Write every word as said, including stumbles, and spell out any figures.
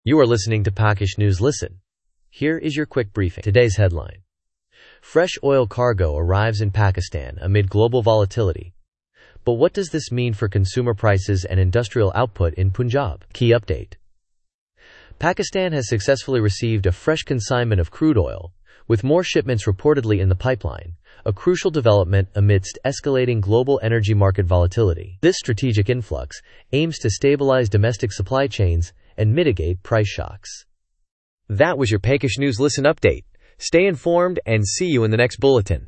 You are listening to Pakish News Listen. Here is your quick briefing. Today's headline. Fresh oil cargo arrives in Pakistan amid global volatility. But what does this mean for consumer prices and industrial output in Punjab? Key update. Pakistan has successfully received a fresh consignment of crude oil, with more shipments reportedly in the pipeline, a crucial development amidst escalating global energy market volatility. This strategic influx aims to stabilize domestic supply chains and mitigate price shocks. That was your Pakish News Listen update. Stay informed and see you in the next bulletin.